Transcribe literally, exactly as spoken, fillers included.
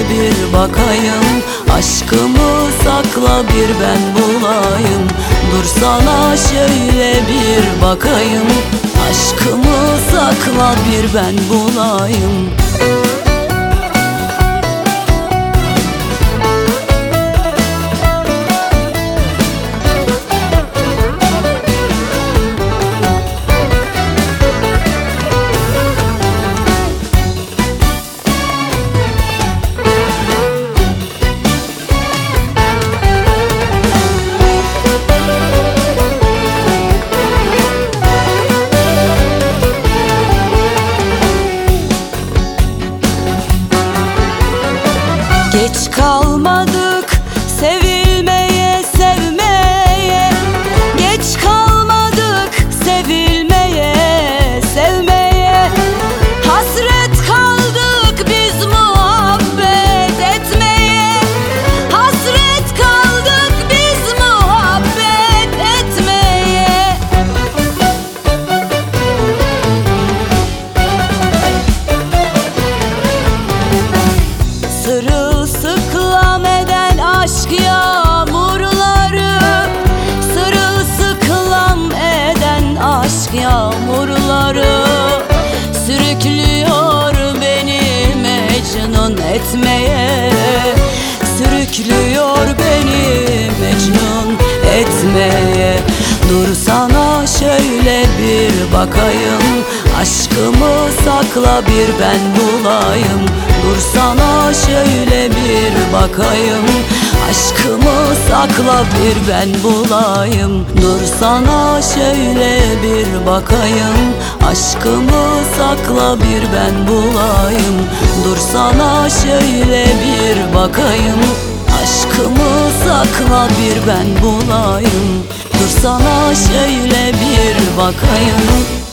bir bakayım. Aşkımı sakla bir ben bulayım. Dur sana şöyle bir bakayım. Aşkımı sakla bir ben bulayım. Geç kalmadık sevilmeye, sevmeye. Geç kalmadık sevilmeye, sevmeye. Hasret kaldık biz muhabbet etmeye. Hasret kaldık biz muhabbet etmeye. Sırılsıklam eden aşk yağmurları, sırılsıklam eden aşk yağmurları sürüklüyor beni mecnun etmeye. Sürüklüyor beni mecnun etmeye. Dur sana şöyle bir bakayım. Aşkımı sakla bir ben bulayım. Dur sana şöyle bir bakayım. Aşkımı sakla bir ben bulayım. Dur sana şöyle bir bakayım. Aşkımı sakla bir ben bulayım. Dur sana şöyle bir bakayım. Aşkımı sakla bir ben bulayım. Dur sana şöyle bir bakayım.